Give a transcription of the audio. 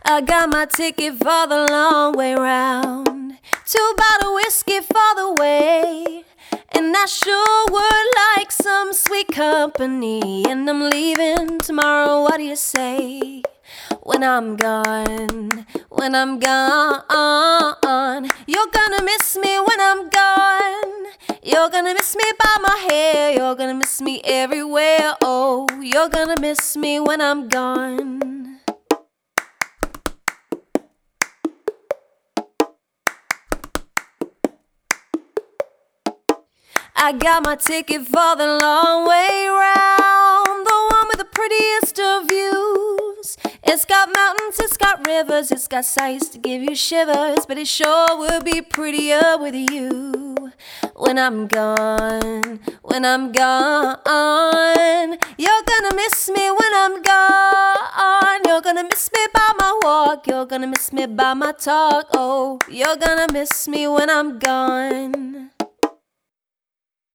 I got my ticket for the long way round, 2 bottle whiskey for the way. And I sure would like some sweet company. And I'm leaving tomorrow, what do you say? When I'm gone, when I'm gone, you're gonna miss me when I'm gone. You're gonna miss me by my hair, you're gonna miss me everywhere. Oh, you're gonna miss me when I'm gone. I got my ticket for the long way round, the one with the prettiest of views. It's got mountains, it's got rivers, it's got sights to give you shivers, but it sure will be prettier with you. When I'm gone, when I'm gone, you're gonna miss me when I'm gone. You're gonna miss me by my walk, you're gonna miss me by my talk. Oh, you're gonna miss me when I'm gone.